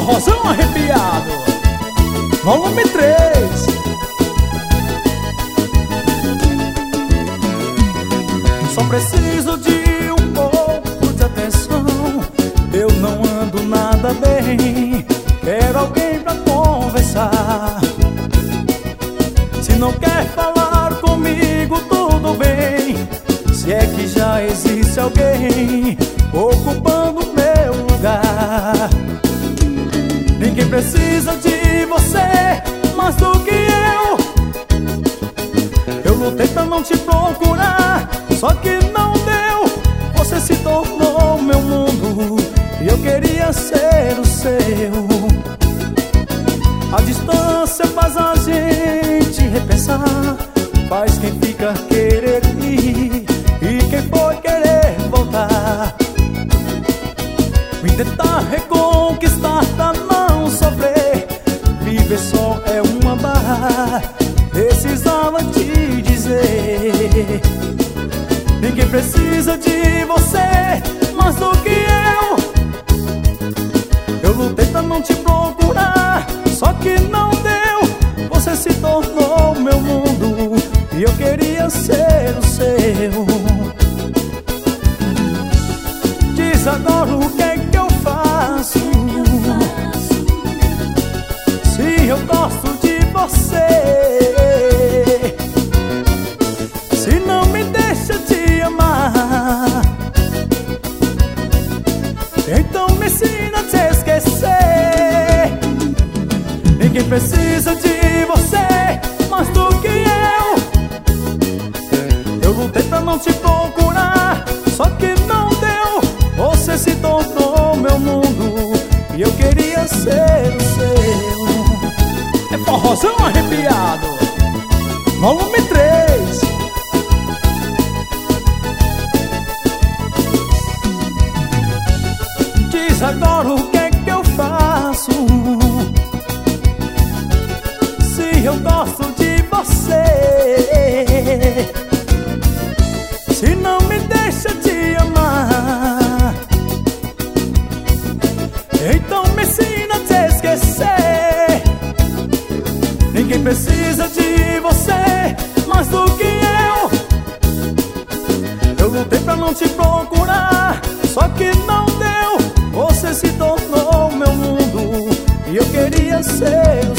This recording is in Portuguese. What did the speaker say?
forrozão arrepiado, volume 3. Só preciso de um pouco de atenção. Eu não ando nada bem, quero alguém pra conversar. Se não quer falar comigo, tudo bem. Se é que já existe alguém ocupando meu lugar. Ninguém precisa de você mais do que eu. Eu lutei pra não te procurar, só que não deu. Você se tornou meu mundo e eu queria ser o seu. A distância faz a gente repensar, faz quem fica querer ir e quem for querer voltar. Vim tentar reconquistar pra não sofrer. Viver só é uma barra, precisava te dizer. Ninguém precisa de você mais do que eu. Eu lutei pra não te procurar, só que não deu. Você se tornou meu mundo e eu queria ser o seu. Diz agora o que é que eu faço, se eu gosto de você. Se não me deixa te amar, então me ensina a te esquecer. Ninguém precisa de você mais do que eu. Eu lutei pra não te procurar, só que não deu. Você se tornou meu mundo e eu queria ser o seu. É forrozão arrepiado, volume 3. Diz agora o que é que eu faço, se eu gosto de você. Se não me deixa te amar, então me ensina a te esquecer. Ninguém precisa de você mais do que eu. Eu lutei pra não te procurar, só que não deu. Você se tornou meu mundo e eu queria ser o